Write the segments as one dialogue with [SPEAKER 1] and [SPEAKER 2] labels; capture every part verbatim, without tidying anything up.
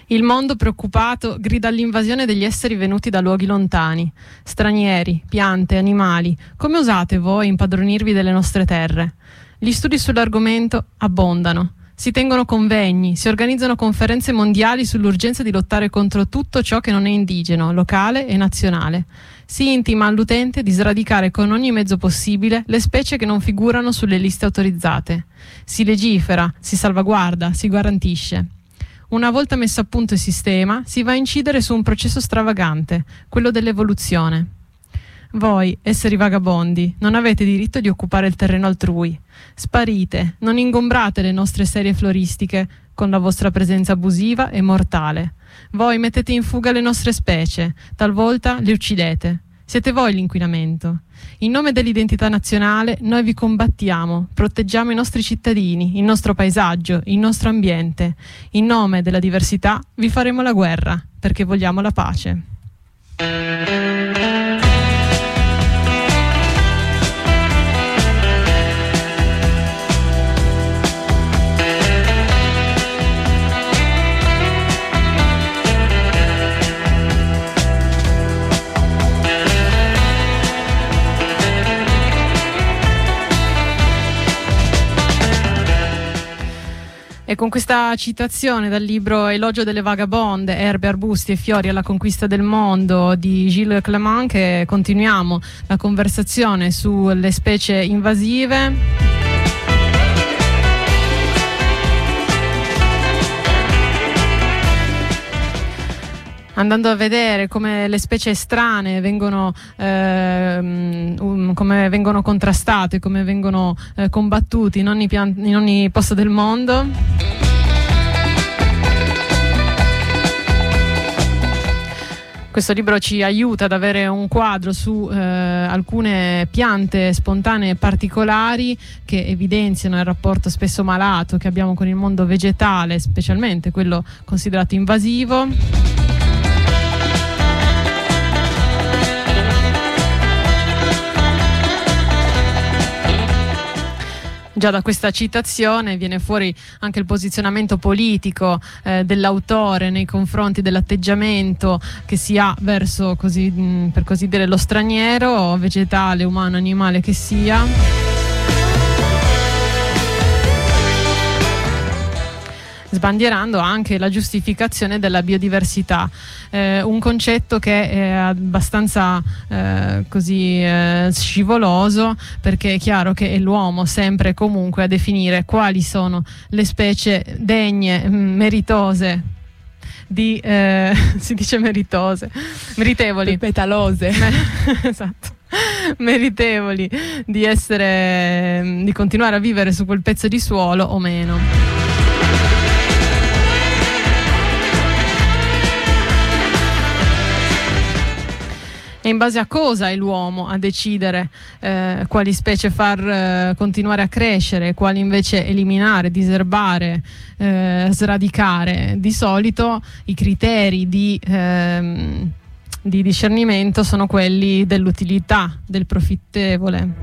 [SPEAKER 1] Il mondo preoccupato grida all'invasione degli esseri venuti da luoghi lontani. Stranieri, piante, animali, come osate voi impadronirvi delle nostre terre? Gli studi sull'argomento abbondano. Si tengono convegni, si organizzano conferenze mondiali sull'urgenza di lottare contro tutto ciò che non è indigeno, locale e nazionale. Si intima all'utente di sradicare con ogni mezzo possibile le specie che non figurano sulle liste autorizzate. Si legifera, si salvaguarda, si garantisce. Una volta messo a punto il sistema, si va a incidere su un processo stravagante, quello dell'evoluzione. Voi, esseri vagabondi, non avete diritto di occupare il terreno altrui. Sparite, non ingombrate le nostre serie floristiche con la vostra presenza abusiva e mortale. Voi mettete in fuga le nostre specie, talvolta le uccidete. Siete voi l'inquinamento. In nome dell'identità nazionale noi vi combattiamo, proteggiamo i nostri cittadini, il nostro paesaggio, il nostro ambiente. In nome della diversità vi faremo la guerra, perché vogliamo la pace. E con questa citazione dal libro Elogio delle vagabonde, erbe, arbusti e fiori alla conquista del mondo di Gilles Clément, che continuiamo la conversazione sulle specie invasive. Andando a vedere come le specie strane vengono, ehm, um, come vengono contrastate, come vengono eh, combattuti in ogni, pian- in ogni posto del mondo. Questo libro ci aiuta ad avere un quadro su eh, alcune piante spontanee particolari che evidenziano il rapporto spesso malato che abbiamo con il mondo vegetale, specialmente quello considerato invasivo. Già da questa citazione viene fuori anche il posizionamento politico eh, dell'autore nei confronti dell'atteggiamento che si ha verso, così, mh, per così dire, lo straniero, vegetale, umano, animale che sia. Sbandierando anche la giustificazione della biodiversità, eh, un concetto che è abbastanza eh, così eh, scivoloso, perché è chiaro che è l'uomo sempre e comunque a definire quali sono le specie degne, meritose di eh, si dice meritose, meritevoli,
[SPEAKER 2] petalose,
[SPEAKER 1] esatto, meritevoli di essere, di continuare a vivere su quel pezzo di suolo o meno. E in base a cosa è l'uomo a decidere eh, quali specie far eh, continuare a crescere, quali invece eliminare, diserbare, eh, sradicare? Di solito i criteri di, ehm, di discernimento sono quelli dell'utilità, del profittevole.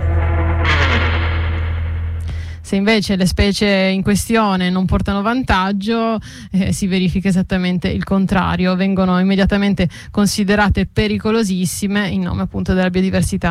[SPEAKER 1] Se invece le specie in questione non portano vantaggio, eh, si verifica esattamente il contrario, vengono immediatamente considerate pericolosissime in nome appunto della biodiversità.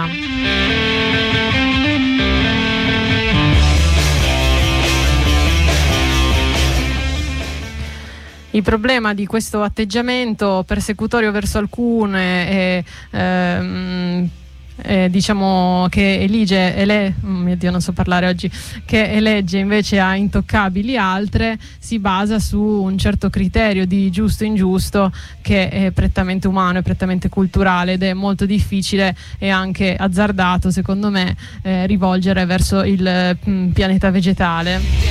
[SPEAKER 1] Il problema di questo atteggiamento persecutorio verso alcune è ehm, Eh, diciamo che elige ele- oh mio Dio non so parlare oggi che elegge invece a intoccabili altre, si basa su un certo criterio di giusto e ingiusto che è prettamente umano e prettamente culturale, ed è molto difficile e anche azzardato secondo me eh, rivolgere verso il mh, pianeta vegetale.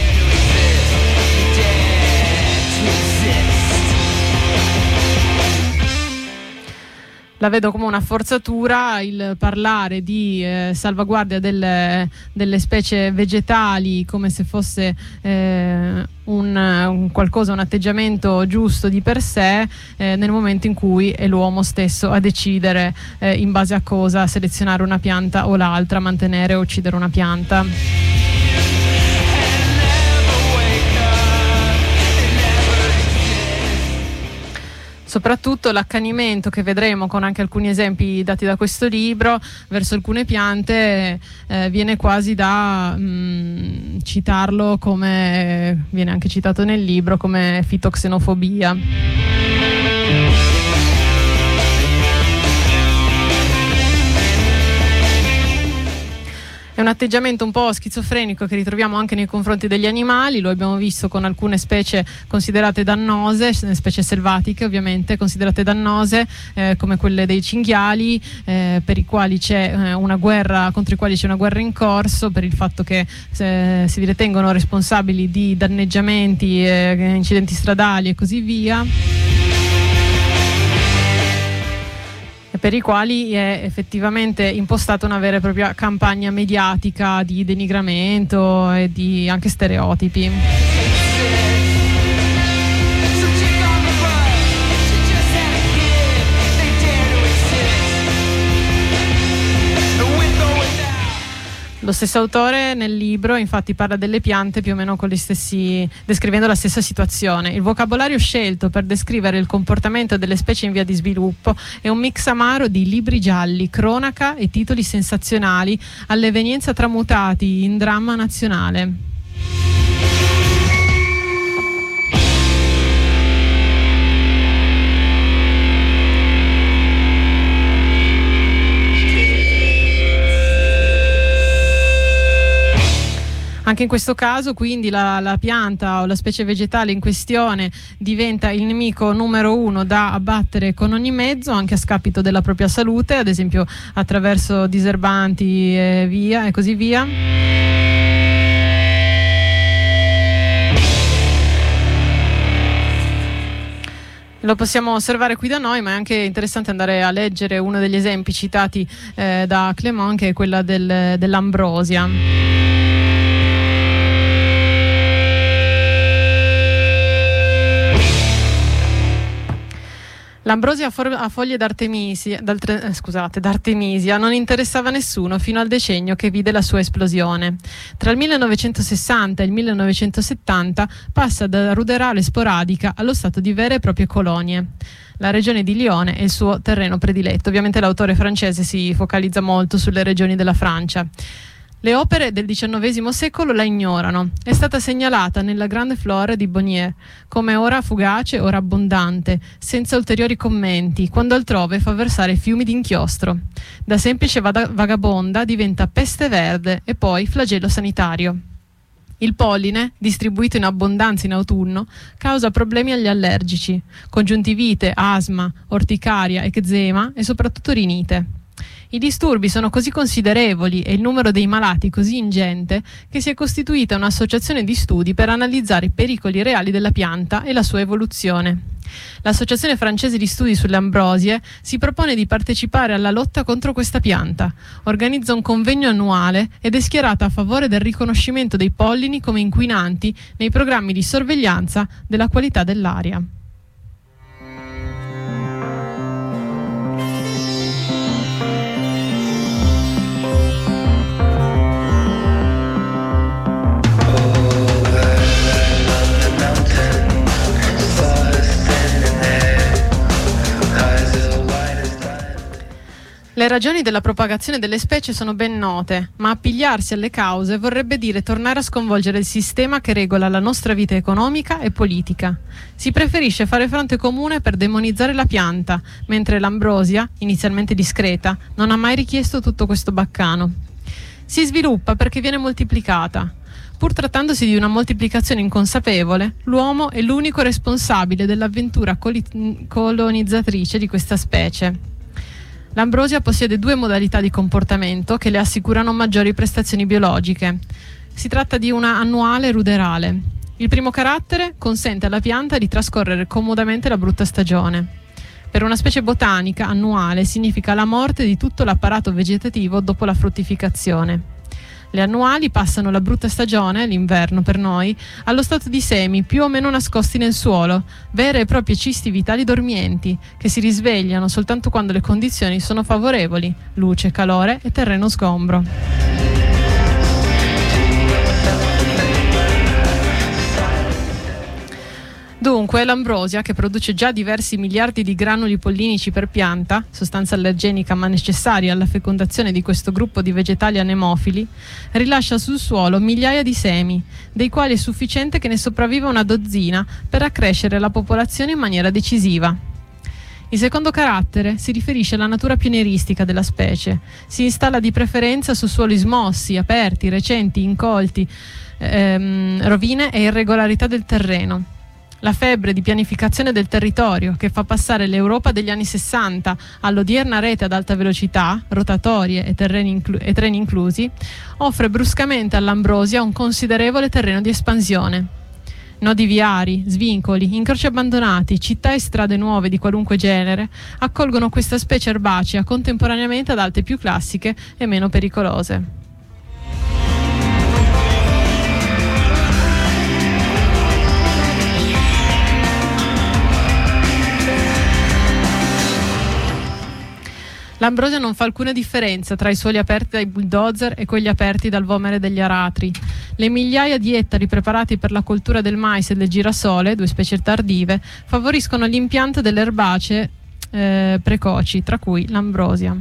[SPEAKER 1] La vedo come una forzatura il parlare di eh, salvaguardia delle, delle specie vegetali come se fosse eh, un, un qualcosa, un atteggiamento giusto di per sé, eh, nel momento in cui è l'uomo stesso a decidere eh, in base a cosa selezionare una pianta o l'altra, mantenere o uccidere una pianta. Soprattutto l'accanimento che vedremo con anche alcuni esempi dati da questo libro verso alcune piante eh, viene quasi da mh, citarlo, come viene anche citato nel libro, come fitoxenofobia. È un atteggiamento un po' schizofrenico che ritroviamo anche nei confronti degli animali, lo abbiamo visto con alcune specie considerate dannose, specie selvatiche ovviamente, considerate dannose, eh, come quelle dei cinghiali, eh, per i quali c'è eh, una guerra, contro i quali c'è una guerra in corso, per il fatto che eh, si ritengono responsabili di danneggiamenti, eh, incidenti stradali e così via. Per i quali è effettivamente impostata una vera e propria campagna mediatica di denigramento e di anche stereotipi. Lo stesso autore nel libro infatti parla delle piante più o meno con gli stessi, descrivendo la stessa situazione. Il vocabolario scelto per descrivere il comportamento delle specie in via di sviluppo è un mix amaro di libri gialli, cronaca e titoli sensazionali, all'evenienza tramutati in dramma nazionale. Anche in questo caso quindi la, la pianta o la specie vegetale in questione diventa il nemico numero uno da abbattere con ogni mezzo, anche a scapito della propria salute, ad esempio attraverso diserbanti e via e così via. Lo possiamo osservare qui da noi, ma è anche interessante andare a leggere uno degli esempi citati eh, da Clément, che è quella del, dell'ambrosia. L'ambrosia a, for- a foglie d'artemisia, eh, scusate, d'artemisia non interessava nessuno fino al decennio che vide la sua esplosione. Tra il millenovecentosessanta e il millenovecentosettanta passa da ruderale sporadica allo stato di vere e proprie colonie. La regione di Lione è il suo terreno prediletto. Ovviamente l'autore francese si focalizza molto sulle regioni della Francia. Le opere del diciannovesimo secolo la ignorano. È stata segnalata nella Grande Flore di Bonnier come ora fugace, ora abbondante, senza ulteriori commenti, quando altrove fa versare fiumi d'inchiostro. Da semplice vada- vagabonda diventa peste verde e poi flagello sanitario. Il polline, distribuito in abbondanza in autunno, causa problemi agli allergici, congiuntivite, asma, orticaria, eczema e soprattutto rinite. I disturbi sono così considerevoli e il numero dei malati così ingente che si è costituita un'associazione di studi per analizzare i pericoli reali della pianta e la sua evoluzione. L'Associazione francese di studi sulle ambrosie si propone di partecipare alla lotta contro questa pianta, organizza un convegno annuale ed è schierata a favore del riconoscimento dei pollini come inquinanti nei programmi di sorveglianza della qualità dell'aria. Le ragioni della propagazione delle specie sono ben note, ma appigliarsi alle cause vorrebbe dire tornare a sconvolgere il sistema che regola la nostra vita economica e politica. Si preferisce fare fronte comune per demonizzare la pianta, mentre l'ambrosia, inizialmente discreta, non ha mai richiesto tutto questo baccano. Si sviluppa perché viene moltiplicata. Pur trattandosi di una moltiplicazione inconsapevole, l'uomo è l'unico responsabile dell'avventura coli- colonizzatrice di questa specie. L'ambrosia possiede due modalità di comportamento che le assicurano maggiori prestazioni biologiche. Si tratta di una annuale ruderale. Il primo carattere consente alla pianta di trascorrere comodamente la brutta stagione. Per una specie botanica, annuale significa la morte di tutto l'apparato vegetativo dopo la fruttificazione. Le annuali passano la brutta stagione, l'inverno per noi, allo stato di semi più o meno nascosti nel suolo, vere e proprie cisti vitali dormienti, che si risvegliano soltanto quando le condizioni sono favorevoli, luce, calore e terreno sgombro. Dunque, Dunque l'ambrosia, che produce già diversi miliardi di granuli pollinici per pianta, sostanza allergenica ma necessaria alla fecondazione di questo gruppo di vegetali anemofili, rilascia sul suolo migliaia di semi, dei quali è sufficiente che ne sopravviva una dozzina per accrescere la popolazione in maniera decisiva. Il secondo carattere si riferisce alla natura pionieristica della specie. Si installa di preferenza su suoli smossi, aperti, recenti, incolti, ehm, rovine e irregolarità del terreno. La febbre di pianificazione del territorio, che fa passare l'Europa degli anni sessanta all'odierna rete ad alta velocità, rotatorie e, terreni inclu- e treni inclusi, offre bruscamente all'ambrosia un considerevole terreno di espansione. Nodi viari, svincoli, incroci abbandonati, città e strade nuove di qualunque genere accolgono questa specie erbacea contemporaneamente ad altre più classiche e meno pericolose. L'ambrosia non fa alcuna differenza tra i suoli aperti dai bulldozer e quelli aperti dal vomere degli aratri. Le migliaia di ettari preparati per la coltura del mais e del girasole, due specie tardive, favoriscono l'impianto delle erbacee eh, precoci, tra cui l'ambrosia.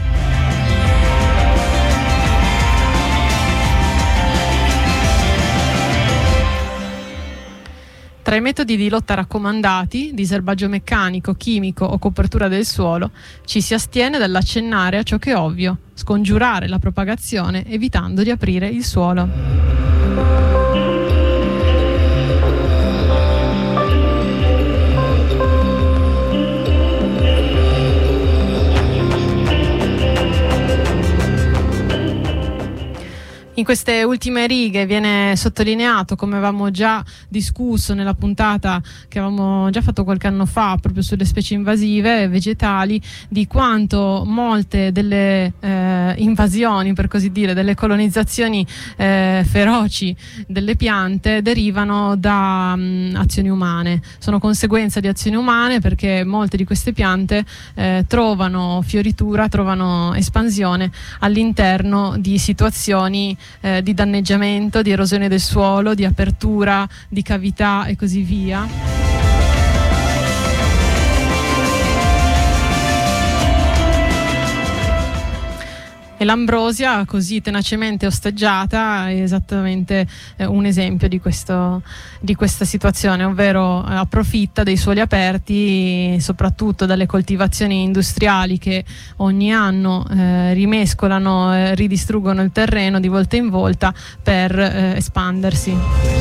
[SPEAKER 1] Tra i metodi di lotta raccomandati, diserbaggio meccanico, chimico o copertura del suolo, ci si astiene dall'accennare a ciò che è ovvio, scongiurare la propagazione evitando di aprire il suolo. In queste ultime righe viene sottolineato, come avevamo già discusso nella puntata che avevamo già fatto qualche anno fa proprio sulle specie invasive vegetali, di quanto molte delle eh, invasioni, per così dire, delle colonizzazioni eh, feroci delle piante derivano da mh, azioni umane. Sono conseguenza di azioni umane, perché molte di queste piante eh, trovano fioritura, trovano espansione all'interno di situazioni Eh, di danneggiamento, di erosione del suolo, di apertura, di cavità e così via. E l'ambrosia, così tenacemente osteggiata, è esattamente eh, un esempio di, questo, di questa situazione, ovvero eh, approfitta dei suoli aperti, soprattutto dalle coltivazioni industriali che ogni anno eh, rimescolano e eh, ridistruggono il terreno di volta in volta per eh, espandersi.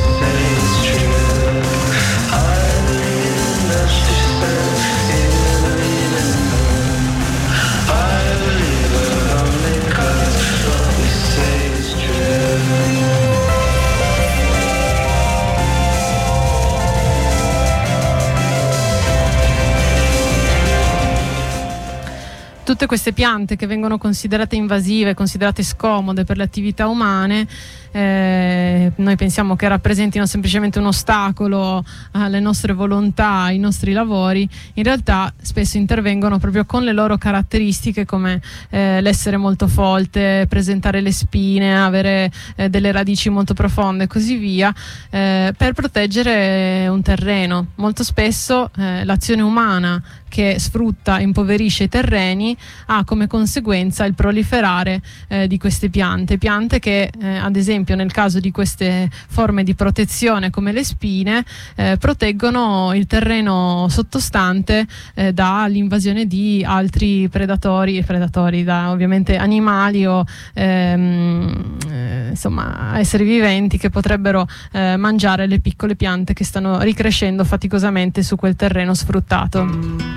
[SPEAKER 1] Tutte queste piante che vengono considerate invasive, considerate scomode per le attività umane, eh, noi pensiamo che rappresentino semplicemente un ostacolo alle nostre volontà, ai nostri lavori. In realtà spesso intervengono proprio con le loro caratteristiche, come eh, l'essere molto folte, presentare le spine, avere eh, delle radici molto profonde e così via, eh, per proteggere un terreno. Molto spesso eh, l'azione umana che sfrutta e impoverisce i terreni ha come conseguenza il proliferare eh, di queste piante, piante che eh, ad esempio nel caso di queste forme di protezione come le spine eh, proteggono il terreno sottostante eh, dall'invasione di altri predatori, predatori da ovviamente animali o ehm, eh, insomma esseri viventi che potrebbero eh, mangiare le piccole piante che stanno ricrescendo faticosamente su quel terreno sfruttato.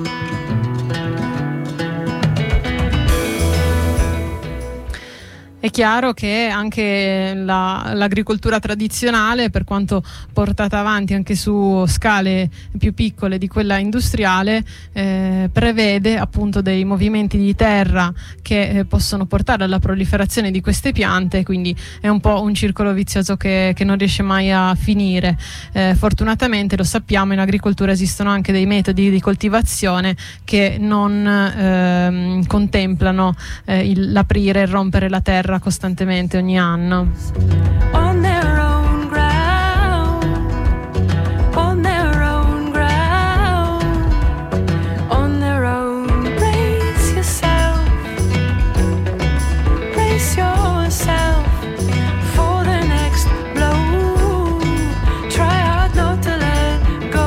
[SPEAKER 1] È chiaro che anche la, l'agricoltura tradizionale, per quanto portata avanti anche su scale più piccole di quella industriale, eh, prevede appunto dei movimenti di terra che eh, possono portare alla proliferazione di queste piante, quindi è un po' un circolo vizioso che, che non riesce mai a finire. Eh, fortunatamente, lo sappiamo, in agricoltura esistono anche dei metodi di coltivazione che non ehm, contemplano eh, il, l'aprire e rompere la terra costantemente ogni anno.
[SPEAKER 2] On their own ground, on their own ground, on their own. Brace yourself, brace yourself for the next blow. Try hard not to let go.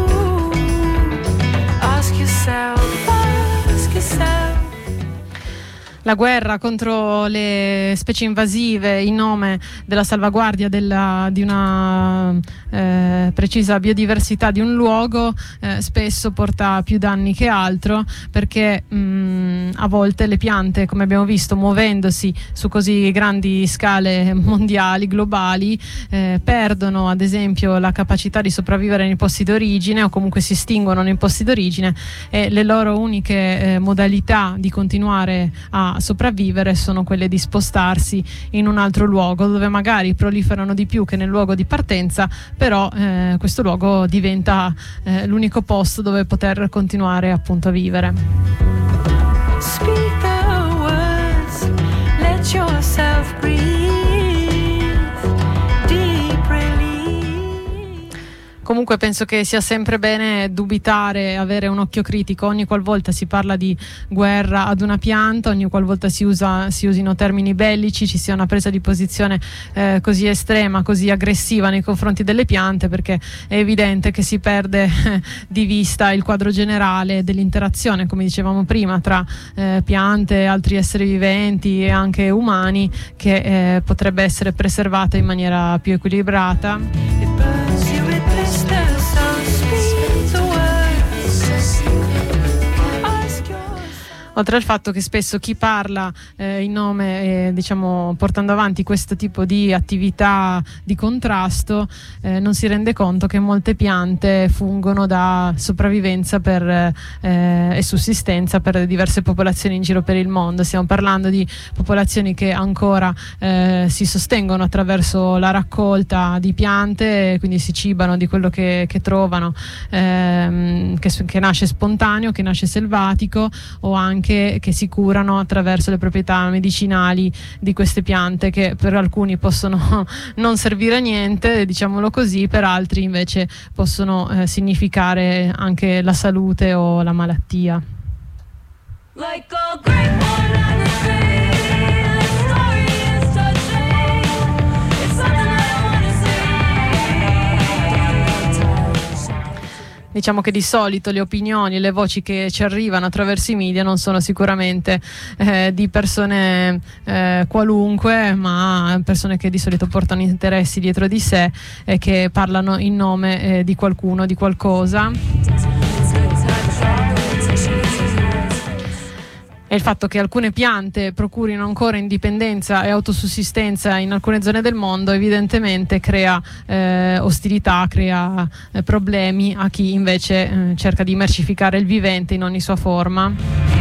[SPEAKER 2] Ask yourself, ask yourself.
[SPEAKER 1] La guerra contro le specie invasive in nome della salvaguardia della, di una eh, precisa biodiversità di un luogo eh, spesso porta più danni che altro, perché mh, a volte le piante, come abbiamo visto, muovendosi su così grandi scale mondiali, globali, eh, perdono ad esempio la capacità di sopravvivere nei posti d'origine, o comunque si estinguono nei posti d'origine, e le loro uniche eh, modalità di continuare a sopravvivere sono quelle di spostarsi in un altro luogo dove magari proliferano di più che nel luogo di partenza, però eh, questo luogo diventa eh, l'unico posto dove poter continuare appunto a vivere.
[SPEAKER 2] Speak the words, let yourself breathe, deep relief.
[SPEAKER 1] Comunque penso che sia sempre bene dubitare, avere un occhio critico ogni qualvolta si parla di guerra ad una pianta, ogni qualvolta si usa, si usino termini bellici, ci sia una presa di posizione eh, così estrema, così aggressiva nei confronti delle piante, perché è evidente che si perde eh, di vista il quadro generale dell'interazione, come dicevamo prima, tra eh, piante, altri esseri viventi e anche umani, che eh, potrebbe essere preservata in maniera più equilibrata.
[SPEAKER 2] It burns you with blisters, so speak the words. Ask yourself.
[SPEAKER 1] Oltre al fatto che spesso chi parla eh, in nome, eh, diciamo, portando avanti questo tipo di attività di contrasto, eh, non si rende conto che molte piante fungono da sopravvivenza per, eh, e sussistenza per diverse popolazioni in giro per il mondo. Stiamo parlando di popolazioni che ancora eh, si sostengono attraverso la raccolta di piante, quindi si cibano di quello che, che trovano, ehm, che, che nasce spontaneo, che nasce selvatico, o anche che si curano attraverso le proprietà medicinali di queste piante, che per alcuni possono non servire a niente, diciamolo così, per altri invece possono eh, significare anche la salute o la malattia.
[SPEAKER 2] Like a great one on the tree, the story is touching. It's something I wanna see.
[SPEAKER 1] Diciamo che di solito le opinioni e le voci che ci arrivano attraverso i media non sono sicuramente eh, di persone eh, qualunque, ma persone che di solito portano interessi dietro di sé e che parlano in nome eh, di qualcuno, di qualcosa. E il fatto che alcune piante procurino ancora indipendenza e autosussistenza in alcune zone del mondo evidentemente crea eh, ostilità, crea eh, problemi a chi invece eh, cerca di mercificare il vivente in ogni sua forma.